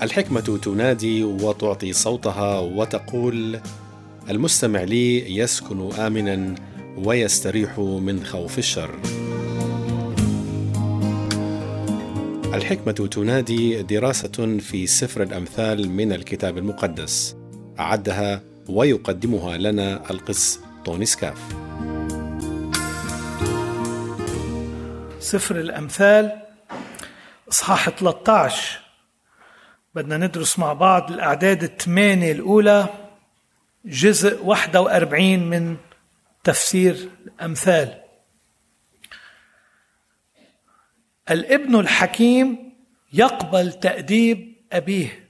الحكمة تنادي وتعطي صوتها وتقول: المستمع لي يسكن آمنا ويستريح من خوف الشر. الحكمة تنادي دراسة في سفر الأمثال من الكتاب المقدس، أعدها ويقدمها لنا القس طوني سكاف. سفر الأمثال إصحاح 13. بدنا ندرس مع بعض الأعداد 8 الأولى، جزء 41 من تفسير الأمثال. الابن الحكيم يقبل تأديب أبيه،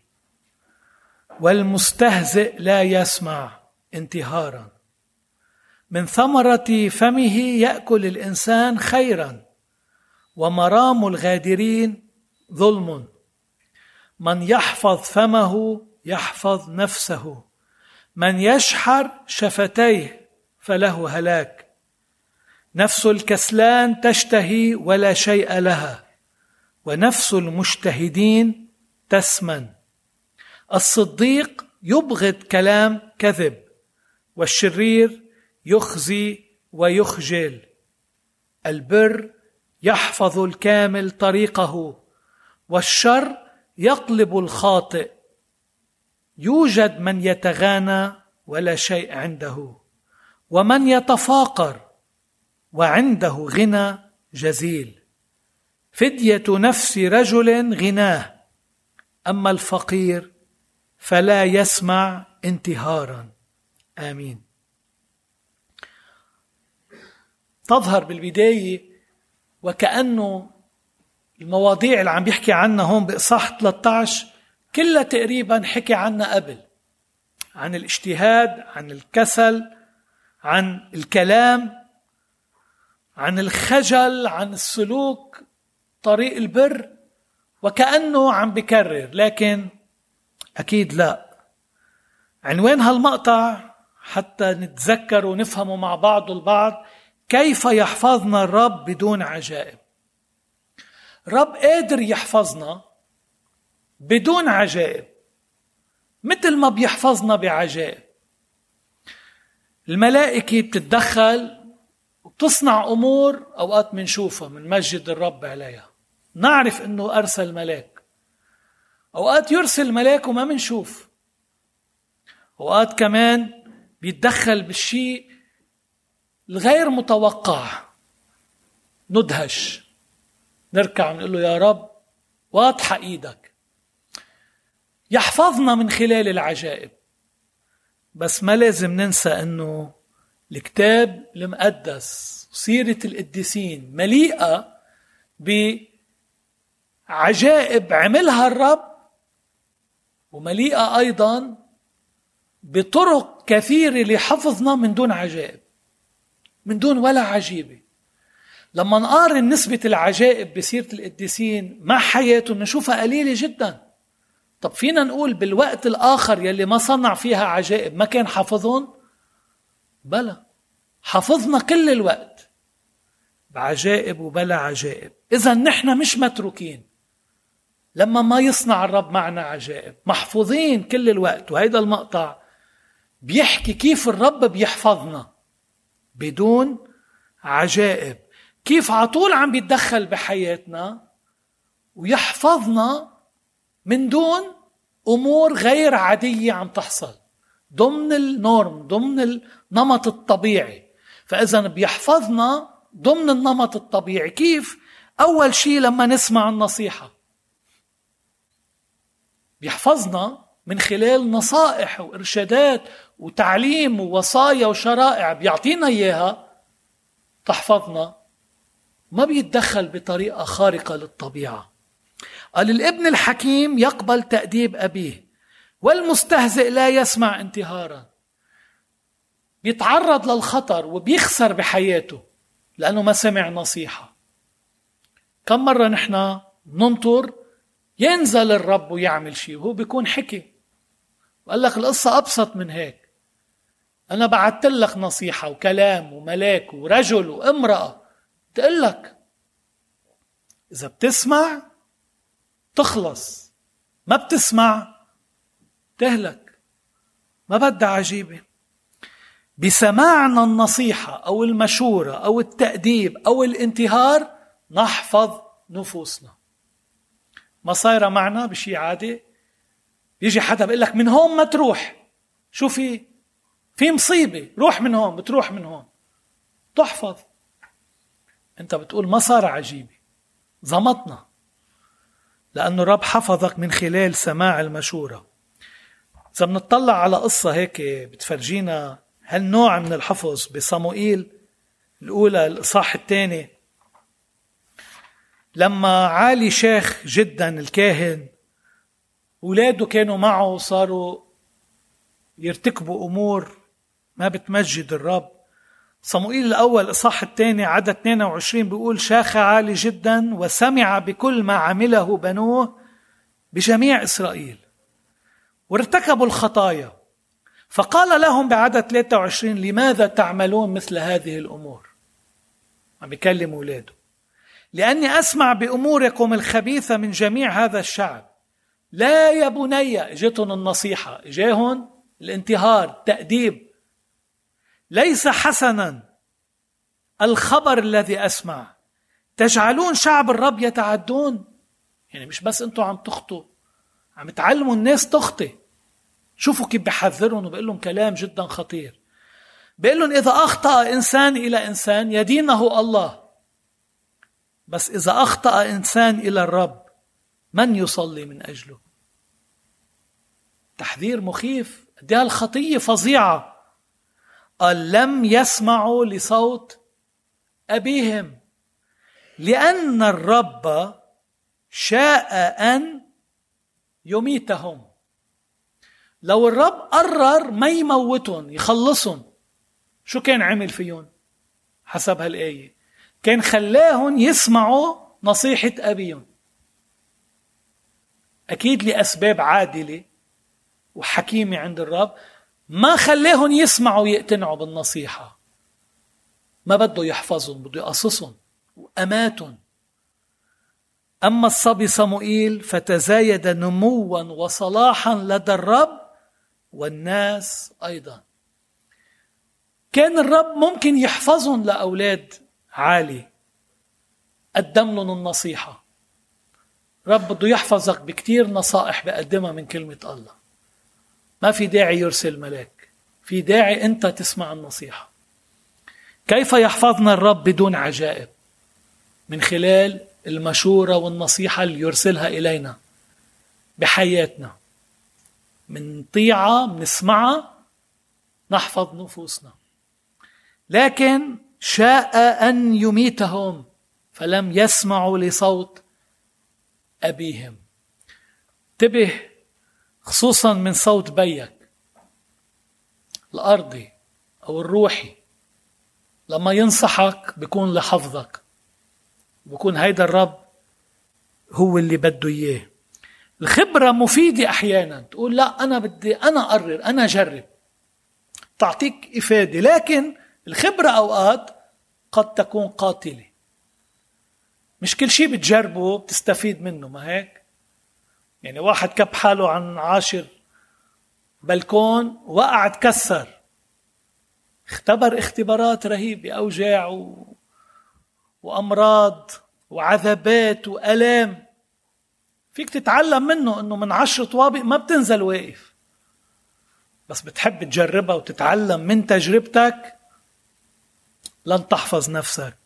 والمستهزئ لا يسمع انتهارا. من ثمرة فمه يأكل الإنسان خيرا، ومرام الغادرين ظلم. من يحفظ فمه يحفظ نفسه، من يشحر شفتيه فله هلاك. نفس الكسلان تشتهي ولا شيء لها، ونفس المجتهدين تسمن. الصديق يبغض كلام كذب، والشرير يخزي ويخجل. البر يحفظ الكامل طريقه، والشر يقلب الخاطئ. يوجد من يتغانى ولا شيء عنده، ومن يتفاقر وعنده غنى جزيل. فدية نفس رجل غناه، أما الفقير فلا يسمع انتهارا. آمين. تظهر بالبداية وكأنه المواضيع اللي عم بيحكي عنها هون بإصحاح 13 كلها تقريبا حكي عنها قبل، عن الاجتهاد، عن الكسل، عن الكلام، عن الخجل، عن السلوك طريق البر، وكأنه عم بكرر، لكن أكيد لا. عنوان هالمقطع حتى نتذكر ونفهمه مع بعض البعض: كيف يحفظنا الرب بدون عجائب. رب قادر يحفظنا بدون عجائب، مثل ما بيحفظنا بعجائب. الملائكة بتتدخل وبتصنع أمور أوقات منشوفها من مجد الرب عليها، نعرف أنه أرسل ملاك. أوقات يرسل ملاك وما منشوف. أوقات كمان بيتدخل بالشيء الغير متوقع، ندهش، نركع ونقول له يا رب واضحة إيدك. يحفظنا من خلال العجائب. بس ما لازم ننسى أنه الكتاب المقدس وسيرة القديسين مليئة بعجائب عملها الرب، ومليئة أيضا بطرق كثيرة لحفظنا من دون عجائب، من دون ولا عجيبة. لما نقارن نسبة العجائب بسيرة القديسين مع حياتهم نشوفها قليلة جدا. طب فينا نقول بالوقت الآخر يلي ما صنع فيها عجائب ما كان حافظهم؟ بلى، حافظنا كل الوقت بعجائب وبلا عجائب. إذا نحن مش متروكين لما ما يصنع الرب معنا عجائب، محفوظين كل الوقت. وهيدا المقطع بيحكي كيف الرب بيحفظنا بدون عجائب، كيف عطول عم بيتدخل بحياتنا ويحفظنا من دون أمور غير عادية عم تحصل ضمن النورم، ضمن النمط الطبيعي. فإذا بيحفظنا ضمن النمط الطبيعي. كيف؟ أول شيء لما نسمع النصيحة بيحفظنا من خلال نصائح وإرشادات وتعليم ووصايا وشرائع بيعطينا إياها تحفظنا. ما بيتدخل بطريقة خارقة للطبيعة. قال الابن الحكيم يقبل تأديب أبيه، والمستهزئ لا يسمع انتهارا. بيتعرض للخطر وبيخسر بحياته لأنه ما سمع نصيحة. كم مرة نحن ننطر ينزل الرب ويعمل شيء وهو بيكون حكي وقال لك القصة أبسط من هيك، أنا بعت لك نصيحة وكلام وملاك ورجل وامرأة تقول لك إذا بتسمع تخلص، ما بتسمع تهلك. ما بدها عجيبة. بسماعنا النصيحة أو المشورة أو التأديب أو الانتهار نحفظ نفوسنا. ما صايرة معنا بشي عادي، يجي حدا بيقول لك من هون ما تروح، شو في مصيبة، روح من هون، بتروح من هون، تحفظ. انت بتقول ما صار عجيبة، زمطنا، لأنه الرب حفظك من خلال سماع المشورة. إذا بنطلع على قصة هيك بتفرجينا هالنوع من الحفظ بصموئيل الأولى الإصحاح الثاني، لما عالي شيخ جدا الكاهن أولاده كانوا معه صاروا يرتكبوا أمور ما بتمجد الرب. صموئيل الأول الإصحاح الثاني عدد 22 بيقول: شاخ عالي جدا وسمع بكل ما عمله بنوه بجميع إسرائيل وارتكبوا الخطايا، فقال لهم بعدد 23: لماذا تعملون مثل هذه الأمور؟ عم بيكلم أولاده: لأني أسمع بأموركم الخبيثة من جميع هذا الشعب. لا يا بني، اجتهم النصيحة، اجاهم الانتهار، تأديب. ليس حسنا الخبر الذي أسمع، تجعلون شعب الرب يتعدون. يعني مش بس أنتوا عم تخطوا، عم تعلموا الناس تخطي. شوفوا كيف بحذرهم وبقول لهم كلام جدا خطير. بقول لهم إذا أخطأ إنسان إلى إنسان يدينه الله، بس إذا أخطأ إنسان إلى الرب من يصلي من أجله؟ تحذير مخيف. دي الخطية فظيعة. قال: لم يسمعوا لصوت أبيهم لأن الرب شاء أن يميتهم. لو الرب قرر ما يموتهم يخلصهم، شو كان عمل فيهم؟ حسب هالآية كان خلاهم يسمعوا نصيحة أبيهم، أكيد لأسباب عادلة وحكيمة عند الرب. ما خلاهم يسمعوا يقتنعوا بالنصيحة، ما بده يحفظهم، بده يقصصهم وأماتهم. أما الصبي صموئيل فتزايد نموا وصلاحا لدى الرب والناس أيضا. كان الرب ممكن يحفظهم لأولاد عالي، قدم لهم النصيحة. رب بده يحفظك بكتير نصائح بقدمها من كلمة الله. ما في داعي يرسل ملاك، في داعي أنت تسمع النصيحة. كيف يحفظنا الرب بدون عجائب؟ من خلال المشورة والنصيحة اللي يرسلها إلينا بحياتنا. من طيعة، من نسمعها، نحفظ نفوسنا. لكن شاء أن يميتهم فلم يسمعوا لصوت أبيهم. انتبه خصوصا من صوت بيك الأرضي أو الروحي، لما ينصحك بيكون لحفظك، بيكون هيدا الرب هو اللي بده إياه. الخبرة مفيدة أحيانا، تقول لا أنا بدي أنا أقرر، أنا أجرب، تعطيك إفادة. لكن الخبرة أوقات قد تكون قاتلة. مش كل شيء بتجربه بتستفيد منه، ما هيك؟ يعني واحد كب حاله عن 10 بلكون وقع تكسر، اختبر اختبارات رهيبة، أوجاع وأمراض وعذابات وألام. فيك تتعلم منه أنه من 10 طوابق ما بتنزل واقف، بس بتحب تجربها وتتعلم من تجربتك، لن تحفظ نفسك.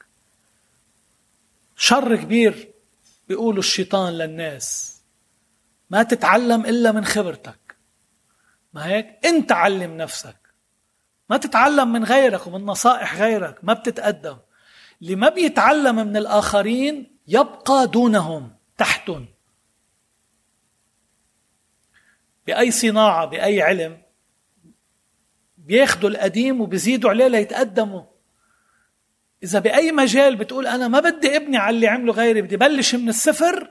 شر كبير بيقولوا الشيطان للناس، ما تتعلم إلا من خبرتك، ما هيك؟ أنت علم نفسك، ما تتعلم من غيرك ومن نصائح غيرك، ما بتتقدم. اللي ما بيتعلم من الآخرين يبقى دونهم، تحتهم. بأي صناعة، بأي علم، بياخدوا القديم وبيزيدوا عليه ليتقدموا. إذا بأي مجال بتقول أنا ما بدي ابني على اللي عمله غيري، بدي بلش من الصفر،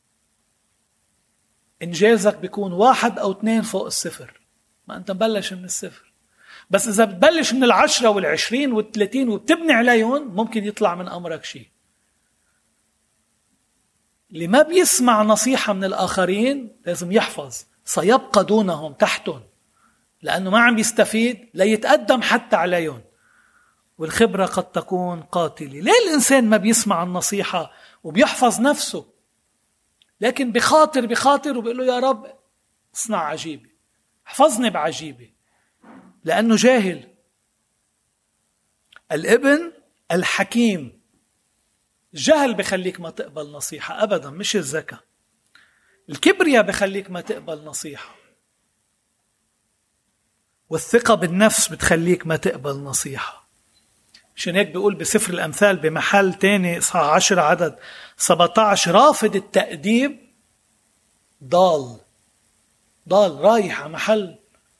إنجازك بيكون 1 أو 2 فوق الصفر، ما أنت مبلش من الصفر. بس إذا بتبلش من 10 وال20 وال30 وبتبني عليهم، ممكن يطلع من أمرك شيء. اللي ما بيسمع نصيحة من الآخرين لازم يحفظ، سيبقى دونهم تحتهم، لأنه ما عم يستفيد لا يتقدم حتى عليهم، والخبرة قد تكون قاتلة. ليه الإنسان ما بيسمع النصيحة وبيحفظ نفسه، لكن بخاطر وبيقول له يا رب اصنع عجيبة، احفظني بعجيبة، لأنه جاهل. الابن الحكيم، الجهل بخليك ما تقبل نصيحة أبدا، مش الذكاء. الكبرياء بخليك ما تقبل نصيحة، والثقة بالنفس بتخليك ما تقبل نصيحة. مشان هيك بيقول بسفر الأمثال بمحل تاني إصحاح 10 عدد 17: رافض التأديب ضال رايح على محل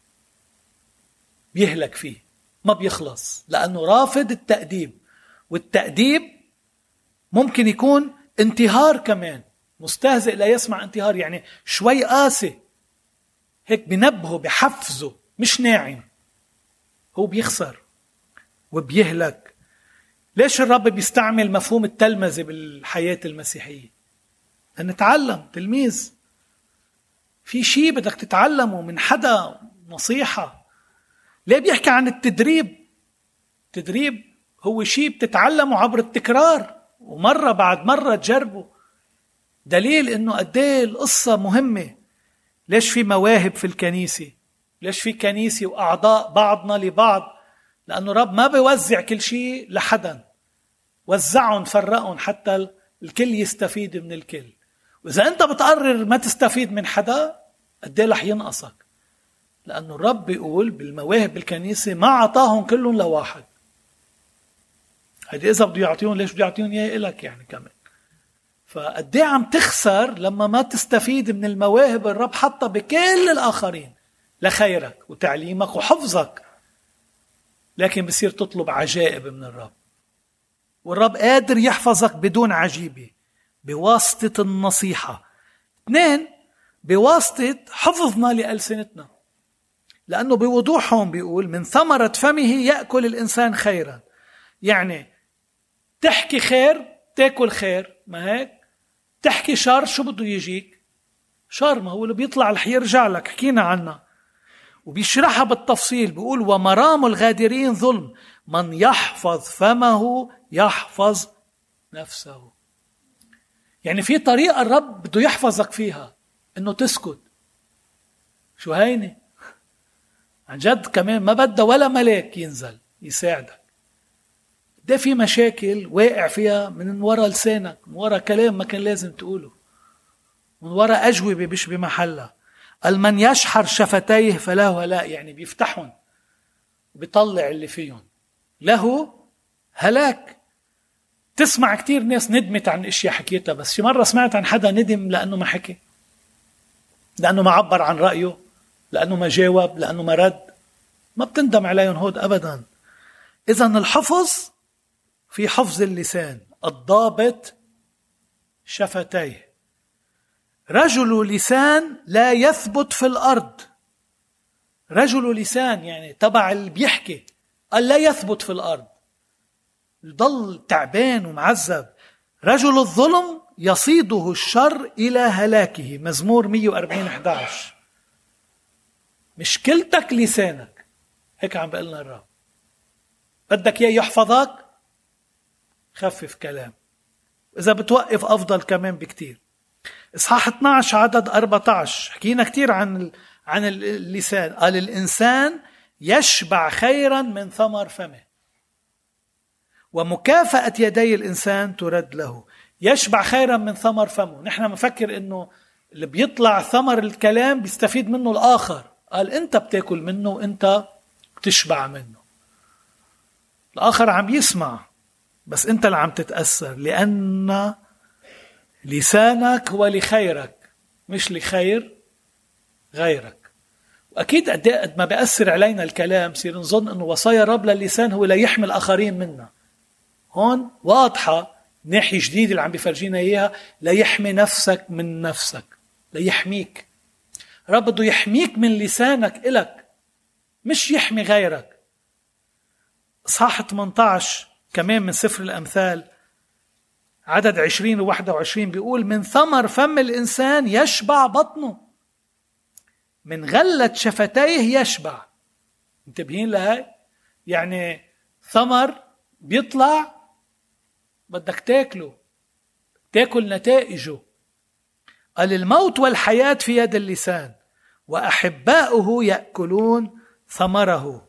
بيهلك فيه، ما بيخلص، لأنه رافض التأديب. والتأديب ممكن يكون انتهار كمان، مستهزئ لا يسمع انتهار، يعني شوي قاسي هيك بنبهه بحفزه، مش ناعم، هو بيخسر وبيهلك. ليش الرب بيستعمل مفهوم التلمذة بالحياة المسيحية؟ نتعلم، تلميذ في شيء بدك تتعلمه من حدا، نصيحة. ليه بيحكي عن التدريب؟ التدريب هو شيء بتتعلمه عبر التكرار، ومرة بعد مرة تجربه. دليل انه قديه القصة مهمة. ليش في مواهب في الكنيسة؟ ليش في كنيسة وأعضاء بعضنا لبعض؟ لأنه رب ما بيوزع كل شيء لحدا، وزعهم فرقهم حتى الكل يستفيد من الكل. وإذا أنت بتقرر ما تستفيد من حدا، قديه رح ينقصك، لأنه الرب بيقول بالمواهب بالكنيسة ما عطاهم كلهم لواحد. هيدي إذا بده يعطيهم، ليش بده يعطيهم إياه إلك يعني كمان؟ فقديه عم تخسر لما ما تستفيد من المواهب الرب حطها بكل الآخرين لخيرك وتعليمك وحفظك، لكن بصير تطلب عجائب من الرب. والرب قادر يحفظك بدون عجيبة بواسطة النصيحة. 2، بواسطة حفظنا لألسنتنا، لأنه بوضوحهم بيقول من ثمرة فمه يأكل الإنسان خيرا. يعني تحكي خير تأكل خير، ما هيك؟ تحكي شر شو بده يجيك؟ شر، ما هو اللي بيطلع رح يرجع لك، حكينا عنها. وبيشرحها بالتفصيل، بيقول ومرام الغادرين ظلم، من يحفظ فمه يحفظ نفسه. يعني في طريقة الرب بده يحفظك فيها، انه تسكت. شو هيني عن جد، كمان ما بدها ولا ملاك ينزل يساعدك. ده في مشاكل واقع فيها من وراء لسانك، من وراء كلام ما كان لازم تقوله، من وراء أجوبة مش بمحلها. المن يشحر شفتيه فله هلاك، يعني بيفتحهم وبيطلع اللي فيهم، له هلاك. تسمع كتير ناس ندمت عن اشياء حكيتها، بس شي مرة سمعت عن حدا ندم لأنه ما حكي، لأنه ما عبر عن رأيه، لأنه ما جاوب، لأنه ما رد؟ ما بتندم عليهم هود أبدا. إذن الحفظ في حفظ اللسان، الضابط شفتيه. رجل لسان لا يثبت في الأرض. رجل لسان يعني تبع اللي بيحكي، قال لا يثبت في الأرض، يضل تعبان ومعذب. رجل الظلم يصيده الشر إلى هلاكه. مزمور 140:11. مشكلتك لسانك، هيك عم بقلنا الرب. بدك إياه يحفظك، خفف كلام. إذا بتوقف أفضل كمان بكتير. إصحاح 12 عدد 14 حكينا كتير عن اللسان. قال الإنسان يشبع خيرا من ثمر فمه، ومكافأة يدي الإنسان ترد له. يشبع خيرا من ثمر فمه. نحن مفكر إنه اللي بيطلع ثمر الكلام بيستفيد منه الآخر. قال أنت بتاكل منه وأنت بتشبع منه. الآخر عم يسمع بس أنت اللي عم تتأثر، لأن لسانك هو لخيرك مش لخير غيرك. وأكيد قد ما بيأثر علينا الكلام صير نظن أنه وصايا الرب للسان هو لا يحمي الآخرين منا. هون واضحة ناحية جديدة اللي عم بيفرجينا إياها، لا يحمي نفسك من نفسك، لا يحميك. رب بده يحميك من لسانك إلك، مش يحمي غيرك. إصحاح 18 كمان من سفر الأمثال عدد 20 و21 بيقول من ثمر فم الإنسان يشبع بطنه، من غلة شفتيه يشبع. انتبهين لهاي؟ يعني ثمر بيطلع بدك تاكله، تاكل نتائجه. قال الموت والحياة في يد اللسان وأحباؤه يأكلون ثمره.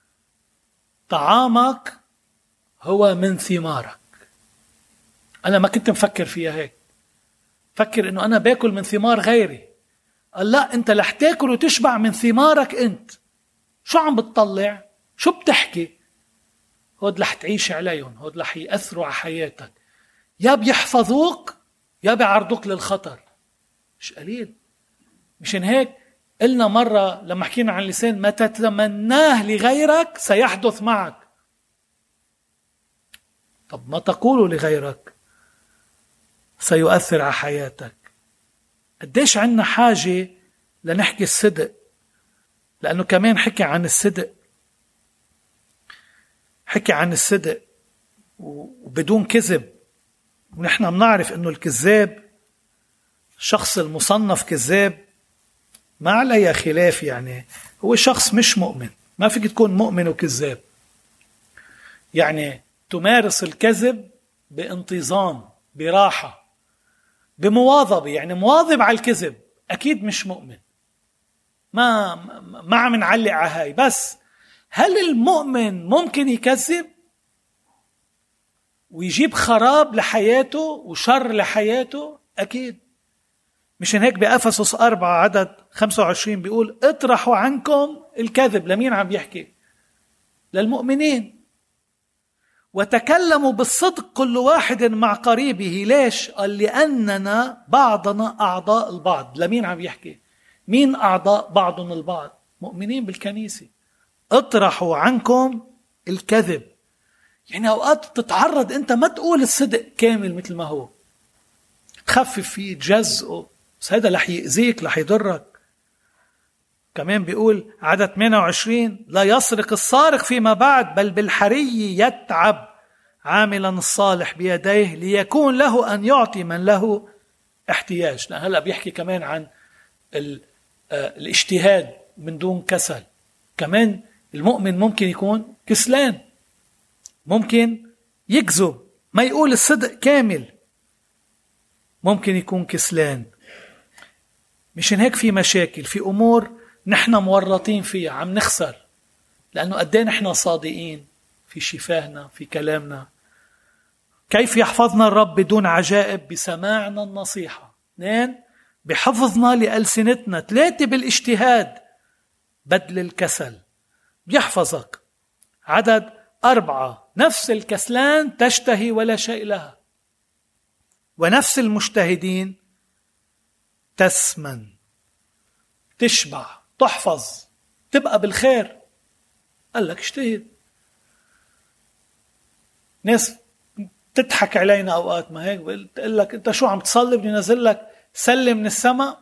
طعامك هو من ثمارك. أنا ما كنت مفكر فيها هيك، فكر إنه أنا باكل من ثمار غيري. قال لا، أنت رح تاكل وتشبع من ثمارك أنت. شو عم بتطلع؟ شو بتحكي؟ هود رح تعيش عليهم، هود رح يأثروا على حياتك، يا بيحفظوك يا بيعرضوك للخطر. مش قليل. مشان هيك قلنا مرة لما حكينا عن اللسان ما تتمناه لغيرك سيحدث معك. طب ما تقوله لغيرك سيؤثر على حياتك. قديش عنا حاجة لنحكي الصدق، لأنه كمان حكي عن الصدق، حكي عن الصدق وبدون كذب. ونحن بنعرف أنه الكذاب، الشخص المصنف كذاب ما عليه خلاف، يعني هو شخص مش مؤمن. ما فيك تكون مؤمن وكذاب، يعني تمارس الكذب بانتظام، براحة، بمواظبة، يعني مواظب على الكذب. أكيد مش مؤمن. ما عم نعلق على هاي. بس هل المؤمن ممكن يكذب ويجيب خراب لحياته وشر لحياته؟ أكيد. مشان هيك بأفسس 4 عدد 25 بيقول اطرحوا عنكم الكذب. لمين عم يحكي؟ للمؤمنين. وتكلموا بالصدق كل واحد مع قريبه. ليش؟ قال لأننا بعضنا أعضاء البعض. لمين عم يحكي؟ مين أعضاء بعضنا البعض؟ مؤمنين بالكنيسة. اطرحوا عنكم الكذب. يعني أوقات تتعرض أنت ما تقول الصدق كامل مثل ما هو، تخفف فيه، تجزئه، بس هذا رح يأذيك، رح يضرك. كمان بيقول عدد 28 لا يسرق السارق فيما بعد، بل بالحري يتعب عاملا الصالح بيديه ليكون له أن يعطي من له احتياج. لأن هلأ بيحكي كمان عن الاجتهاد من دون كسل. كمان المؤمن ممكن يكون كسلان، ممكن يكذب، ما يقول الصدق كامل، ممكن يكون كسلان. مشان هيك في مشاكل، في أمور نحن مورطين فيها، عم نخسر، لأنه قدين نحن صادقين في شفاهنا، في كلامنا. كيف يحفظنا الرب بدون عجائب؟ بسماعنا النصيحة. 2 بحفظنا لألسنتنا. 3 بالاجتهاد بدل الكسل. بيحفظك. عدد 4 نفس الكسلان تشتهي ولا شيء لها، ونفس المجتهدين تسمن. تشبع، تحفظ، تبقى بالخير. قال لك اجتهد. ناس تضحك علينا أوقات، ما هيك بقول لك أنت شو عم تصلي؟ بدي نزل لك سلة من السماء،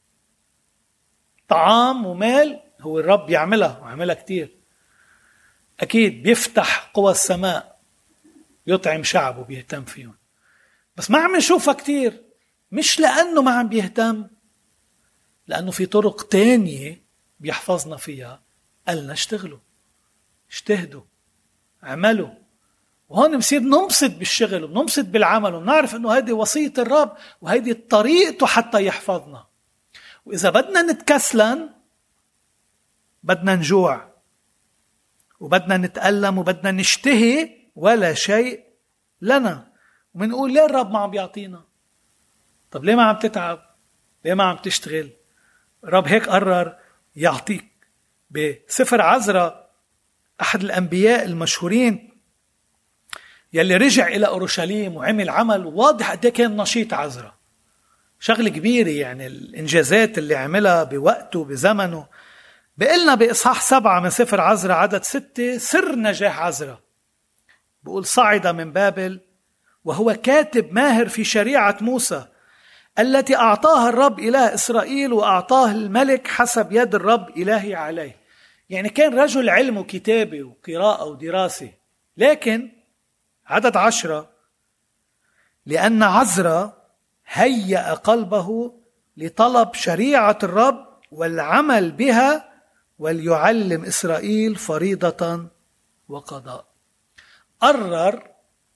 طعام ومال. هو الرب يعملها وعملها كتير. أكيد بيفتح قوى السماء، يطعم شعبه، بيهتم فيهم. بس ما عم نشوفها كتير، مش لأنه ما عم بيهتم، لأنه في طرق تانية بيحفظنا فيها. قالنا اشتغلوا، اجتهدوا، عملوا. وهون بنصير ننبسط بالشغل وبننبسط بالعمل، ونعرف أنه هذه وصية الرب وهذه طريقته حتى يحفظنا. وإذا بدنا نتكسلن بدنا نجوع وبدنا نتألم وبدنا نشتهي ولا شيء لنا، ومنقول ليه الرب ما عم بيعطينا؟ طب ليه ما عم تتعب؟ ليه ما عم تشتغل؟ الرب هيك قرر يعطيك. بسفر عزرا أحد الأنبياء المشهورين يلي رجع إلى أورشليم وعمل عمل واضح قد ايه كان نشيط عزرا، شغل كبيرة، يعني الإنجازات اللي عملها بوقته بزمنه. بقلنا بإصحاح 7 من سفر عزرا عدد 6 سر نجاح عزرا. بقول صعد من بابل وهو كاتب ماهر في شريعة موسى التي أعطاها الرب إله إسرائيل، وأعطاه الملك حسب يد الرب إلهي عليه. يعني كان رجل علم وكتابة وقراءة ودراسة. لكن عدد 10 لأن عزرا هيأ قلبه لطلب شريعة الرب والعمل بها وليعلم إسرائيل فريضة وقضاء. قرر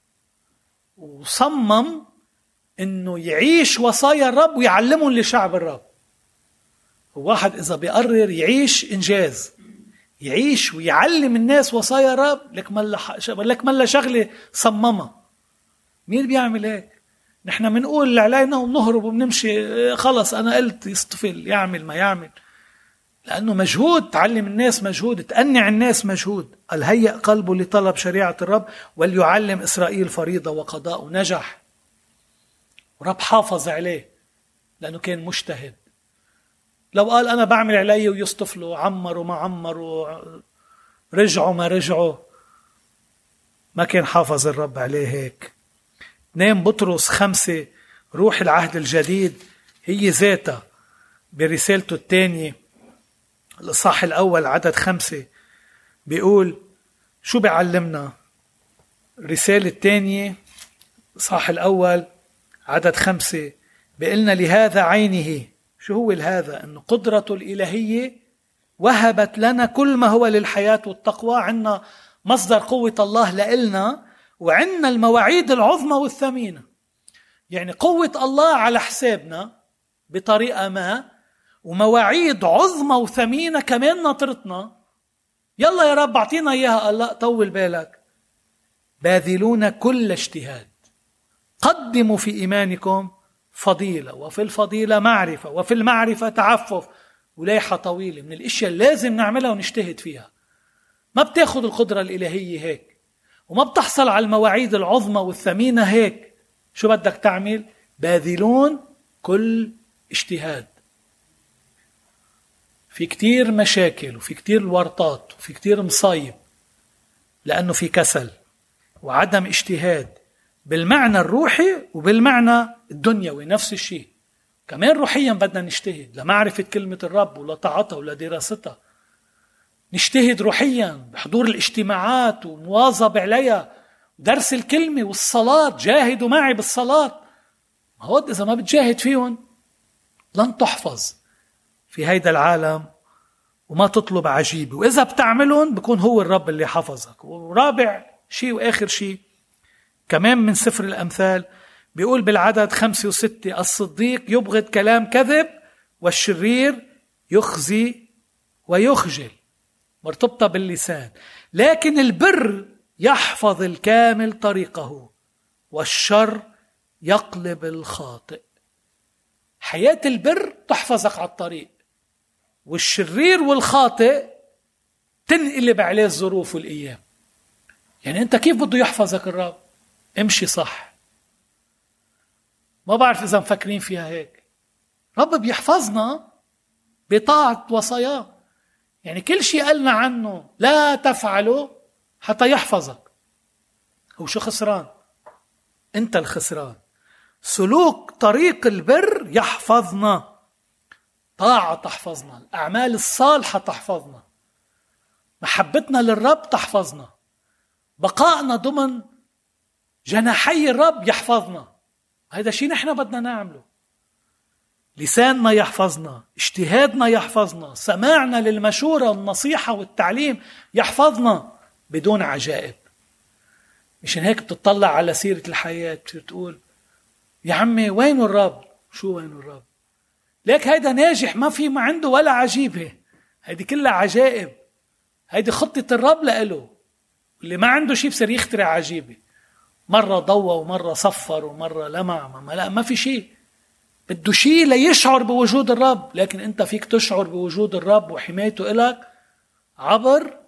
وصمم إنه يعيش وصايا الرب ويعلمهم لشعب الرب. واحد إذا بيقرر يعيش إنجاز، يعيش ويعلم الناس وصايا الرب، لك ملا شغلة صممها. مين بيعمل هيك؟ نحن بنقول اللي علينا وبنهرب وبنمشي، خلص أنا قلت يصطفل يعمل ما يعمل، لأنه مجهود. تعلم الناس مجهود، تقنع الناس مجهود. قال هيأ قلبه لطلب شريعة الرب وليعلم إسرائيل فريضة وقضاء، ونجح. ورب حافظ عليه لأنه كان مجتهد. لو قال أنا بعمل علي ويصطفلوا، عمروا ما عمروا، رجعوا ما رجعوا، ما كان حافظ الرب عليه هيك. 2 بطرس 5 روح العهد الجديد هي ذاتها برسالته الثانية الإصحاح الأول عدد 5 بيقول شو بيعلمنا؟ الرسالة الثانية الإصحاح الأول عدد 5 بيقولنا لهذا عينه. شو هو هذا؟ أنه قدرته الإلهية وهبت لنا كل ما هو للحياة والتقوى. عنا مصدر قوة الله لإلنا، وعنا المواعيد العظمى والثمينة. يعني قوة الله على حسابنا بطريقة ما، ومواعيد عظمى وثمينة كمان ناطرتنا. يلا يا رب اعطينا إياها. قال لا، طول بالك. باذلون كل اجتهاد، قدموا في إيمانكم فضيلة، وفي الفضيلة معرفة، وفي المعرفة تعفف، ولايحة طويلة من الاشياء اللي لازم نعملها ونجتهد فيها. ما بتاخد القدرة الإلهية هيك، وما بتحصل على المواعيد العظمى والثمينة هيك. شو بدك تعمل؟ باذلون كل اجتهاد. في كتير مشاكل، وفي كتير الورطات، وفي كتير مصايب، لأنه في كسل وعدم اجتهاد بالمعنى الروحي وبالمعنى الدنيوي. نفس الشيء كمان روحيا بدنا نجتهد لمعرفة كلمة الرب ولطاعتها ولدراستها. نجتهد روحيا بحضور الاجتماعات ومواظب عليها، درس الكلمة والصلاة. جاهدوا معي بالصلاة. ما هو إذا ما بتجاهد فيهم لن تحفظ في هيدا العالم وما تطلب عجيبة. وإذا بتعملهم بكون هو الرب اللي حفظك. ورابع شيء وآخر شيء كمان من سفر الأمثال بيقول بالعدد 5 و6 الصديق يبغض كلام كذب، والشرير يخزي ويخجل. مرتبطة باللسان. لكن البر يحفظ الكامل طريقه، والشر يقلب الخاطئ. حياة البر تحفظك على الطريق، والشرير والخاطئ تنقلب عليه الظروف والأيام. يعني أنت كيف بده يحفظك الرب؟ امشي صح. ما بعرف إذا مفكرين فيها هيك. رب بيحفظنا بطاعة وصاياه. يعني كل شيء قالنا عنه لا تفعله حتى يحفظك. هو شو خسران؟ أنت الخسران. سلوك طريق البر يحفظنا، طاعة تحفظنا، الأعمال الصالحة تحفظنا، محبتنا للرب تحفظنا، بقائنا ضمن جناحي الرب يحفظنا. هذا شيء نحن بدنا نعمله. لساننا يحفظنا، اجتهادنا يحفظنا، سماعنا للمشورة والنصيحة والتعليم يحفظنا بدون عجائب. مشان هيك بتطلع على سيرة الحياة بتقول يا عمي وين الرب؟ شو وين الرب؟ ليك هيدا ناجح ما عنده ولا عجيبة. هيدي كلها عجائب. هيدي خطة الرب لإله. اللي ما عنده شيء بصير يخترع عجيبة. مرة ضوى ومرة صفر ومرة لمع. ما في شيء. بده شيء ليشعر بوجود الرب. لكن انت فيك تشعر بوجود الرب وحمايته إلك عبر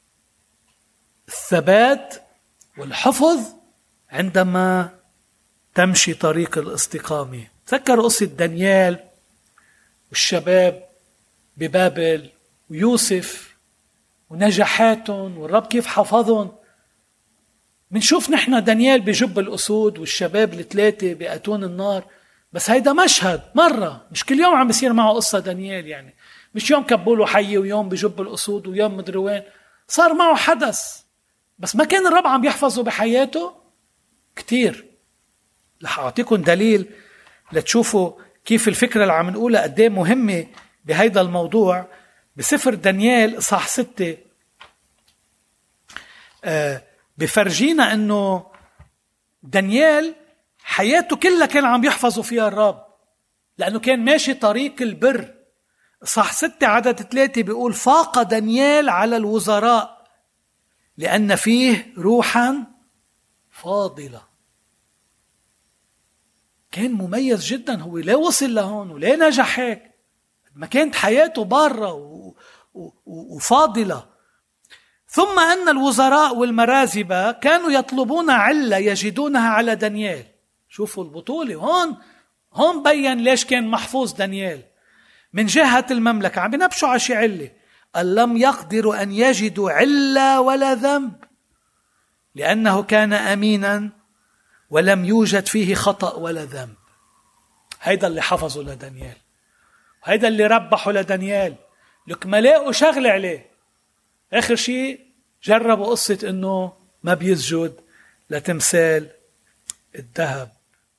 الثبات والحفظ عندما تمشي طريق الاستقامة. تذكر قصة دانيال والشباب ببابل ويوسف ونجاحاتهم والرب كيف حفظهم. منشوف نحن دانيال بجب الأسود والشباب الثلاثة بأتون النار. بس هيدا مشهد مرة، مش كل يوم عم بيصير معه قصة دانيال. يعني مش يوم كبوله حي ويوم بجب الأسود ويوم مدري وين. صار معه حدث، بس ما كان الرب عم يحفظه بحياته كتير. رح أعطيكم دليل لتشوفوا كيف الفكرة اللي عم نقولها قد ايه مهمة بهيدا الموضوع. بسفر دانيال إصحاح 6 بفرجينا أنه دانيال حياته كلها كان عم يحفظوا فيها الرب، لأنه كان ماشي طريق البر. إصحاح 6 عدد 3 بيقول: فاق دانيال على الوزراء لأن فيه روحا فاضلة. كان مميز جدا. هو لا وصل لهون ولا نجح هيك، ما كانت حياته بارة وفاضلة. ثم أن الوزراء والمرازبة كانوا يطلبون علة يجدونها على دانيال. شوفوا البطولة هون بيّن ليش كان محفوظ دانيال. من جهة المملكة عم بنبشوا على شي علة، لم يقدروا أن يجدوا علة ولا ذنب لأنه كان أمينا ولم يوجد فيه خطأ ولا ذنب. هيدا اللي حفظوا لدانيال، هيدا اللي ربحوا لدانيال. لك ما لاقوا شغل عليه. آخر شيء جربوا قصة إنه ما بيسجد لتمثال الذهب.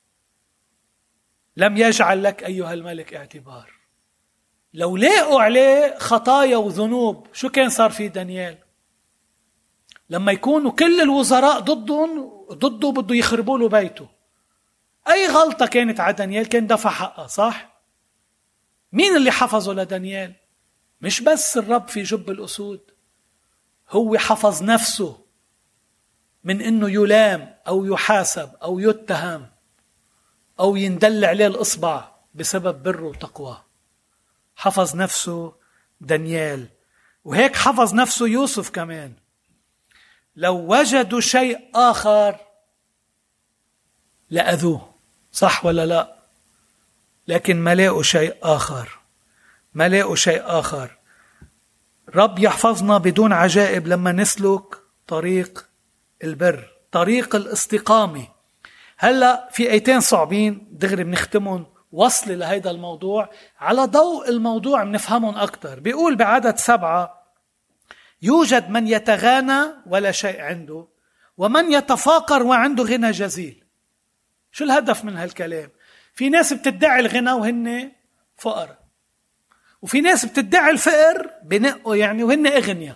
لم يجعل لك أيها الملك اعتبار. لو لاقوا عليه خطايا وذنوب شو كان صار فيه دانيال؟ لما يكونوا كل الوزراء ضده بده يخربوا له بيته، أي غلطة كانت على دانيال كان دفع حقها، صح؟ مين اللي حفظه لدانيال؟ مش بس الرب في جب الأسود، هو حفظ نفسه من إنه يلام أو يحاسب أو يتهم أو يندل عليه الإصبع بسبب بره وتقواه. حفظ نفسه دانيال، وهيك حفظ نفسه يوسف كمان. لو وجدوا شيء آخر لأذوه، صح ولا لا؟ لكن ما لاقوا شيء آخر، ما لاقوا شيء آخر. رب يحفظنا بدون عجائب لما نسلك طريق البر، طريق الاستقامة. هلأ في آيتين صعبين دغري بنختمهم وصل لهيدا الموضوع، على ضوء الموضوع بنفهمهم أكتر. بيقول بعدد 7: يوجد من يتغانى ولا شيء عنده، ومن يتفاقر وعنده غنى جزيل. شو الهدف من هالكلام؟ في ناس بتدعي الغنى وهن فقراء، وفي ناس بتدعي الفقر بنقوا يعني وهن أغنياء.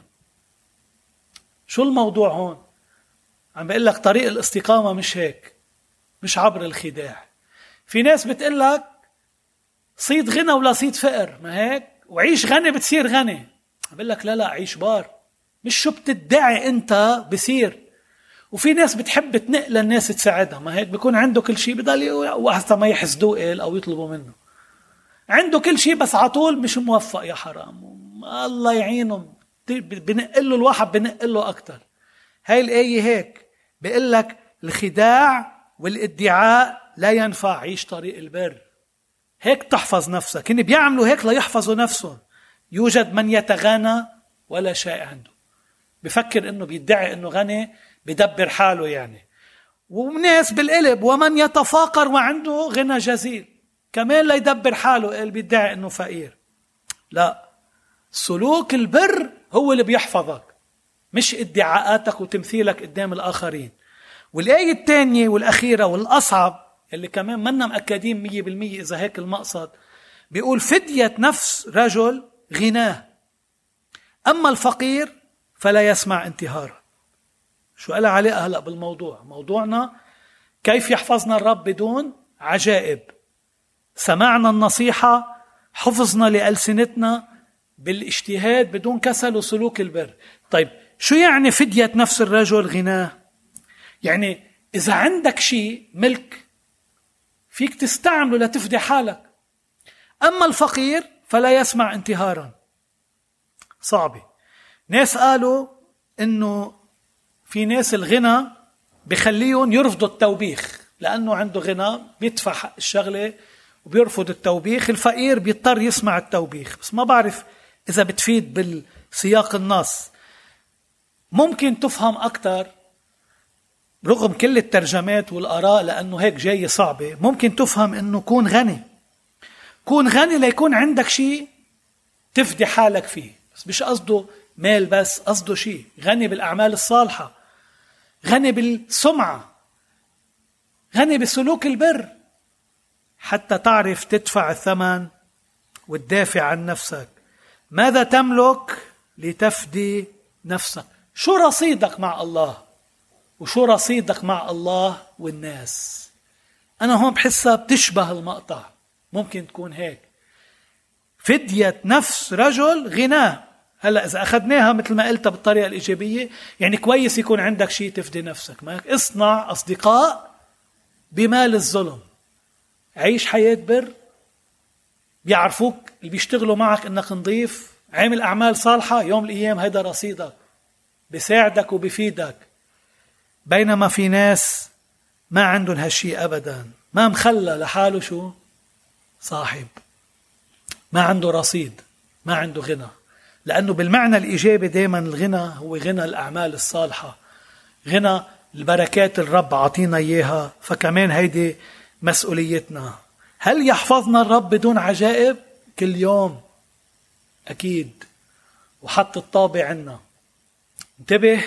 شو الموضوع هون؟ عم بقول لك طريق الاستقامة مش هيك، مش عبر الخداع. في ناس بتقول لك صيد غنى ولا صيد فقر، ما هيك؟ وعيش غني بتصير غني. بقول لك لا عيش بار، مش شو بتدعي انت بصير. وفي ناس بتحب تنقل الناس تساعدها، ما هيك؟ بيكون عنده كل شيء بضل وحتى ما يحسدوه او يطلبوا منه. عنده كل شيء بس عطول مش موفق، يا حرام، الله يعينهم. بنقل له الواحد، بنقل له اكتر. هاي الآية هيك بيقول لك الخداع والادعاء لا ينفع. عيش طريق البر، هيك تحفظ نفسك. هن بيعملوا هيك ليحفظوا نفسهم. يوجد من يتغانى ولا شيء عنده، بفكر انه بيدعي انه غني، بدبر حاله يعني. وناس بالقلب ومن يتفاقر وعنده غنى جزيل، كمان لا يدبر حاله، اللي بيدعي انه فقير. لا، سلوك البر هو اللي بيحفظك، مش ادعاءاتك وتمثيلك قدام الآخرين. والآية الثانية والأخيرة والأصعب اللي كمان منا مأكدين 100% إذا هيك المقصد، بيقول: فدية نفس رجل غناه، أما الفقير فلا يسمع انتهارا. شو قال علاقة هلأ بالموضوع؟ موضوعنا كيف يحفظنا الرب بدون عجائب. سمعنا النصيحة، حفظنا لألسنتنا بالاجتهاد بدون كسل وسلوك البر. طيب شو يعني فدية نفس الرجل غناه؟ يعني إذا عندك شيء ملك فيك تستعمله لتفدي حالك. أما الفقير فلا يسمع انتهارا. صعبة. ناس قالوا إنه في ناس الغنى بخليهم يرفضوا التوبيخ، لأنه عنده غنى بيدفع حق الشغلة وبيرفض التوبيخ. الفقير بيضطر يسمع التوبيخ. بس ما بعرف إذا بتفيد بالسياق النص. ممكن تفهم أكتر رغم كل الترجمات والآراء، لأنه هيك جاي صعبة. ممكن تفهم إنه كون غني، كون غني ليكون عندك شيء تفدي حالك فيه. بس مش قصده مال بس، قصده شيء غني بالأعمال الصالحة، غني بالسمعة، غني بسلوك البر حتى تعرف تدفع الثمن وتدافع عن نفسك. ماذا تملك لتفدي نفسك؟ شو رصيدك مع الله وشو رصيدك مع الله والناس؟ أنا هون بحسها بتشبه المقطع، ممكن تكون هيك. فدية نفس رجل غناه. هلأ إذا أخذناها مثل ما قلتها بالطريقة الإيجابية، يعني كويس يكون عندك شيء تفدي نفسك. ما اصنع أصدقاء بمال الظلم. عيش حياة بر، بيعرفوك اللي بيشتغلوا معك إنك نظيف، عامل أعمال صالحة، يوم الأيام هيدا رصيدك، بيساعدك وبيفيدك. بينما في ناس ما عندهم هالشي أبدا، ما مخلى لحاله شو صاحب، ما عنده رصيد، ما عنده غنى. لأنه بالمعنى الإيجابي دايما الغنى هو غنى الأعمال الصالحة، غنى البركات الرب عطينا إياها. فكمان هيدي مسؤوليتنا. هل يحفظنا الرب بدون عجائب؟ كل يوم أكيد، وحط الطابع عنا. انتبه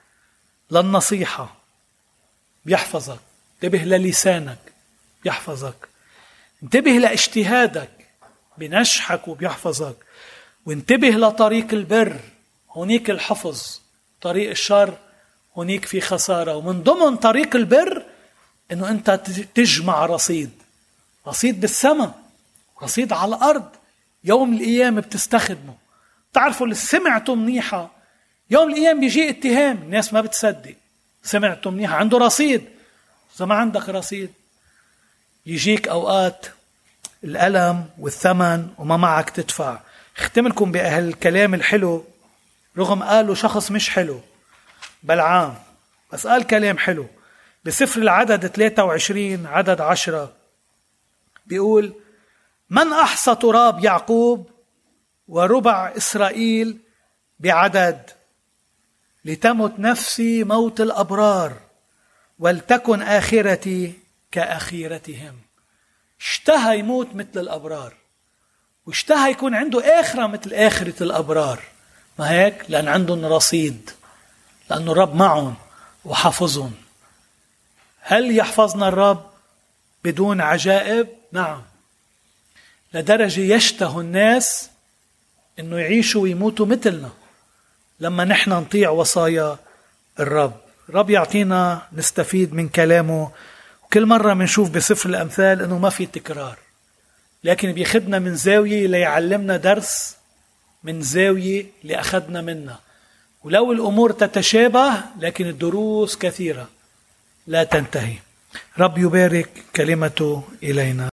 للنصيحة بيحفظك، انتبه للسانك بيحفظك، انتبه لاجتهادك بنشحك وبيحفظك، وانتبه لطريق البر، هونيك الحفظ. طريق الشر هونيك في خسارة. ومن ضمن طريق البر انه انت تجمع رصيد بالسماء، رصيد على الارض، يوم الايام بتستخدمه. تعرفوا اللي سمعته منيحة يوم الايام بيجي اتهام، الناس ما بتصدق. سمعته منيحة، عنده رصيد. إذا ما عندك رصيد يجيك اوقات الألم والثمن وما معك تدفع. اختملكم بأهل الكلام الحلو، رغم قالوا شخص مش حلو بلعام، بس قال كلام حلو. بسفر العدد 23 عدد 10 بيقول: من أحصى تراب يعقوب وربع إسرائيل بعدد، لتمت نفسي موت الأبرار ولتكن آخرتي كأخيرتهم. اشتهى يموت مثل الأبرار، واشتهى يكون عنده آخرة مثل آخرة الأبرار. ما هيك؟ لأن عندهم رصيد، لأنه الرب معهم وحفظهم. هل يحفظنا الرب بدون عجائب؟ نعم، لدرجة يشتهوا الناس إنه يعيشوا ويموتوا مثلنا لما نحن نطيع وصايا الرب. الرب يعطينا نستفيد من كلامه. وكل مرة منشوف بسفر الأمثال إنه ما في تكرار، لكن بيخدنا من زاوية ليعلمنا درس من زاوية لأخذنا منها. ولو الأمور تتشابه لكن الدروس كثيرة لا تنتهي. رب يبارك كلمته إلينا.